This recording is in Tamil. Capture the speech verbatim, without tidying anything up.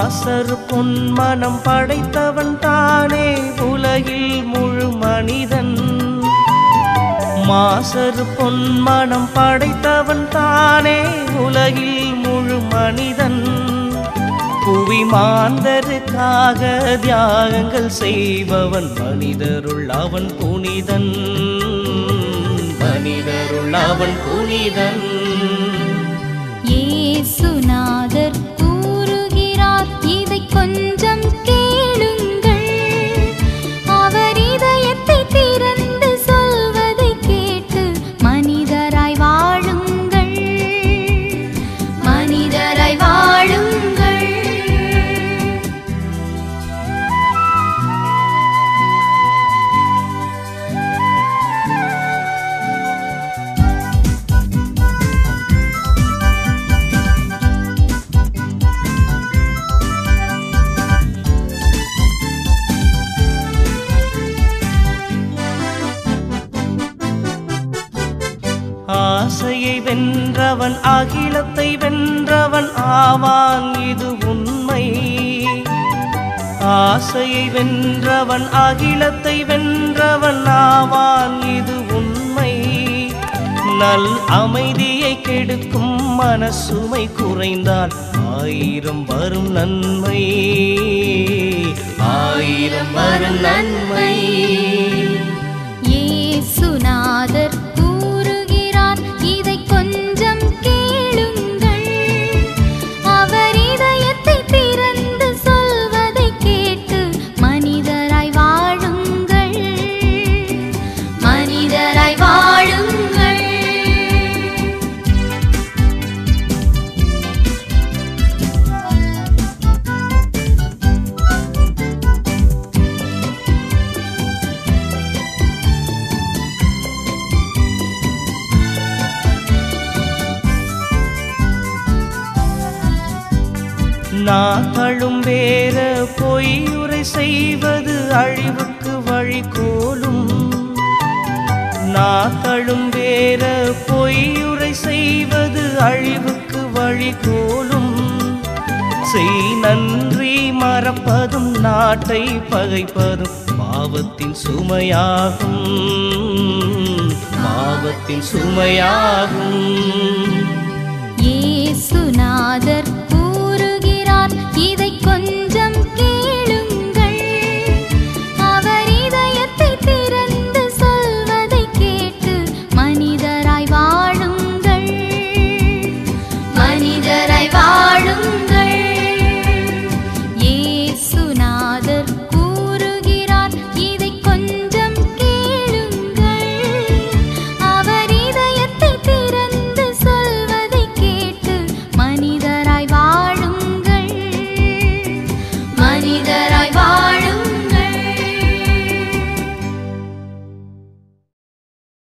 மாசறு பொன்மனம் படைத்தவன் தானே உலகில் முழு மனிதன். மாசறு பொன்மனம் படைத்தவன் தானே உலகில் முழு மனிதன். புவி மாந்தருக்காக தியாகங்கள் செய்பவன் மனிதருள் அவன் புனிதன். மனிதருள் அவன் புனிதன். இயேசுநாதர் கூறுகிறார், இதை கொஞ்சம் கேளுங்கள். அவர் இதயத்தை திறந்து சொல்வதை கேட்டு மனிதராய் வாழுங்கள். மனிதராய் வாழுங்கள். ஆசையை வென்றவன் அகிலத்தை வென்றவன் ஆவான், இது உண்மை. ஆசையை வென்றவன் அகிலத்தை வென்றவன் ஆவான், இது உண்மை. நல் அமைதியை கெடுக்கும் மனசுமை குறைந்தால் ஆயிரம் வரும் நன்மை. ஆயிரம் வரும் நன்மை. இயேசுநாதர் கூறுகிறார், இதை கொஞ்சம் கேளுங்கள். அவர் இதயத்தை திறந்து சொல்வதை கேட்டு மனிதராய் வாழுங்கள். மனிதராய் வாழுங்கள். நாங்களும் வேற பொய்யுரை செய்வது அழிவுக்கு வழிகோலும். நாங்களும் வேற பொய்யுரை செய்வது அழிவுக்கு வழிகோலும். செய் நன்றி மறப்பதும் நாட்டை பகைப்பதும் பாவத்தின் சுமையாகும். பாவத்தின் சுமையாகும். இயேசுநாதர்